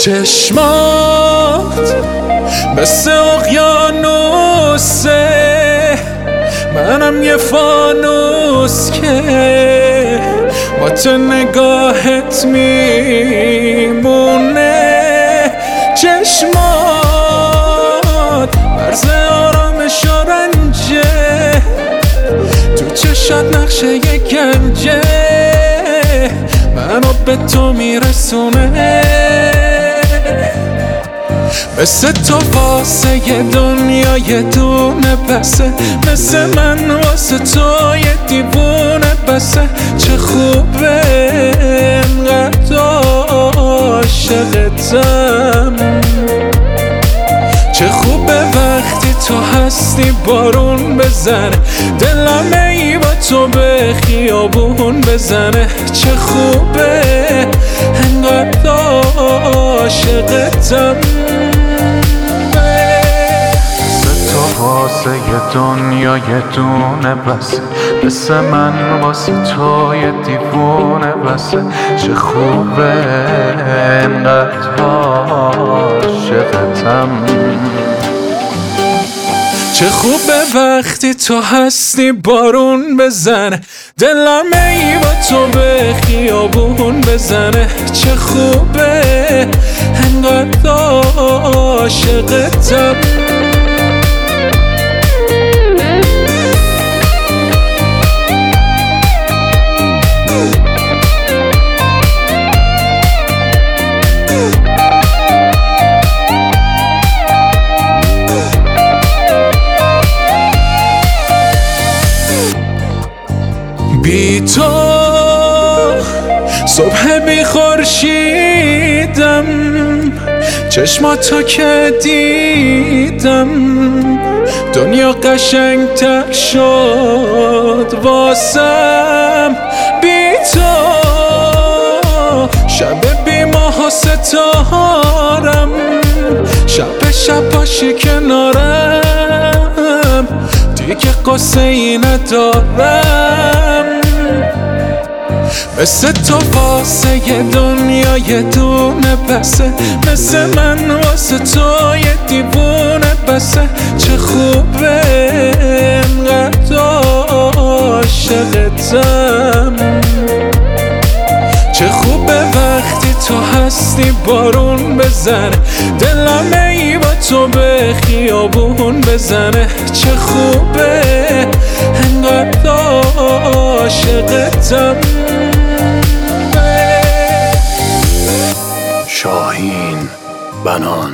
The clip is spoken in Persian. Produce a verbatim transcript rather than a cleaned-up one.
چشمات مثل اقیانوسه، منم یه فانوس که با تو نگاهت میمونه. چشمات مرز آرامش و رنجه، تو چشات نقشه یه گنجه، منو به تو میرسونه. مثل تو واسه یه دنیا یه دونه بسه، مثل من واسه تو یه دیوونه بسه. چه خوبه انقدر عاشقتم، چه خوبه وقتی تو هستی بارون بزنه، دلم ای با تو به خیابون بزنه. چه خوبه انقدر عاشقتم، واسه یه دنیا یه دونه بسه، مثل من واسه تو یه دیوونه بسه. چه خوبه انقدر عاشقتم، چه خوبه وقتی تو هستی بارون بزنه، دلم ای با تو به خیابون بزنه. چه خوبه انقدر عاشقتم. بی تو صبح بی خورشیدم، چشماتو که دیدم دنیا قشنگ‌تر شد واسم. بی تو شب بی ماه و ستارم، شب شب باشی کنارم، دیگه قصه ای ندارم. مثل تو واسه یه دنیا یه دونه بسه، مثل من واسه تو یه دیوونه بسه. چه خوبه انقدر عاشقتم، چه خوبه وقتی تو هستی بارون بزنه، دلم ای با تو به خیابون بزنه. چه خوبه انقدر عاشقتم. شاهین بنان.